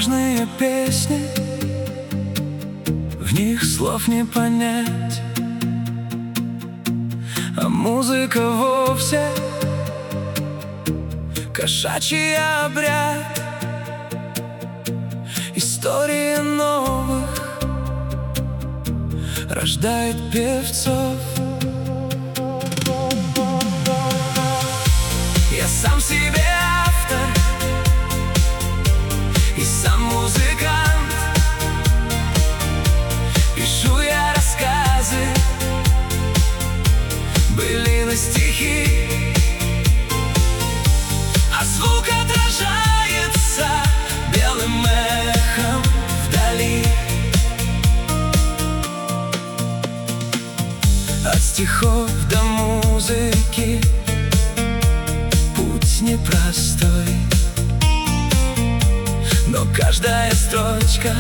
Бумажные песни, в них слов не понять, а музыка вовсе кошачий обряд. Истории новых рождает певцов. Я сам себе автор и сам музыкант. Пишу я рассказы, былины, стихи, а звук отражается белым эхом вдали. От стихов до музыки путь непростой, но каждая строчка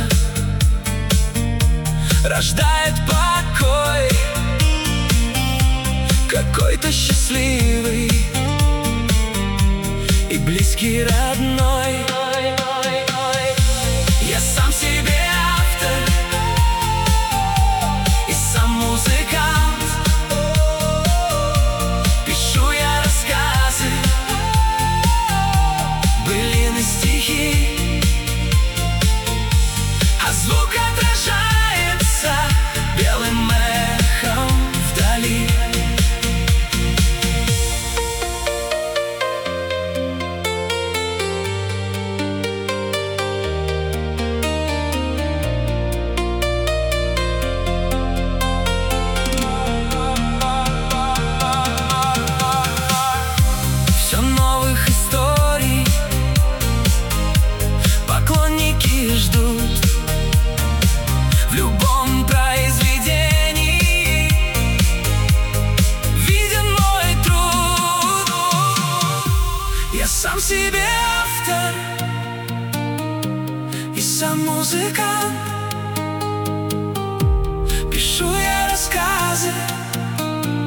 рождает покой, какой-то счастливый и близкий, родной. Я сам себе автор и сам музыкант. Пишу я рассказы, былины, стихи, а звук отражается белым эхом вдали. Все новых историй поклонники ждут. В любом произведении виден мой труд. Я сам себе автор и сам музыкант. Пишу я рассказы,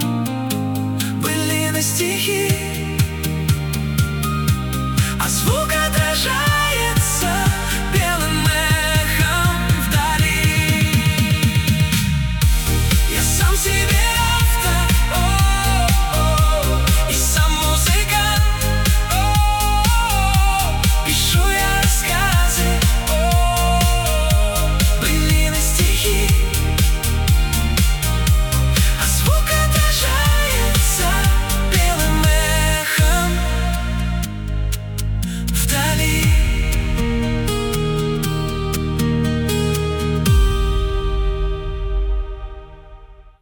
былины, стихи, а звук